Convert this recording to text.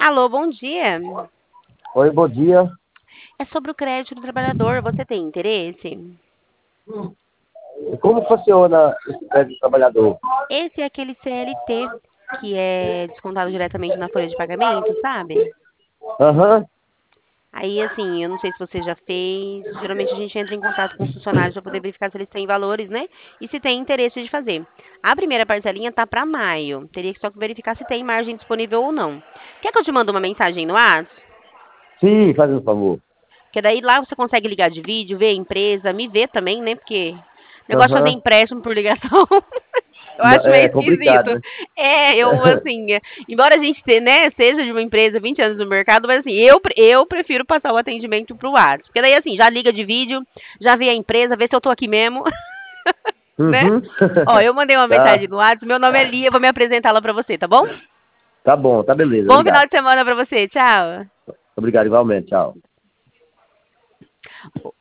Alô, bom dia. Oi, bom dia. É sobre o crédito do trabalhador. Você tem interesse? Como funciona esse crédito do trabalhador? Esse é aquele CLT que é descontado diretamente na folha de pagamento, sabe? Aham. Aí, assim, eu não sei se você já fez. Geralmente a gente entra em contato com os funcionários para poder verificar se eles têm valores, né? E se tem interesse de fazer. A primeira parcelinha tá para maio. Teria que só verificar se tem margem disponível ou não. Quer que eu te mande uma mensagem no WhatsApp? Sim, faz um favor. Porque daí lá você consegue ligar de vídeo, ver a empresa, me ver também, né? Porque negócio de fazer Aham. empréstimo por ligação, eu acho meio É complicado, esquisito. né? Eu, assim, embora a gente, né, seja de uma empresa 20 anos no mercado, mas assim, eu prefiro passar o atendimento pro WhatsApp. Porque daí, assim, já liga de vídeo, já vê a empresa, vê se eu tô aqui mesmo, né? Uhum. Ó, eu mandei uma Tá, mensagem no WhatsApp, meu nome é Lia, vou me apresentar lá pra você, tá bom? tá bom, tá beleza. Bom final Obrigado. de semana pra você, tchau. Obrigado igualmente. Tchau.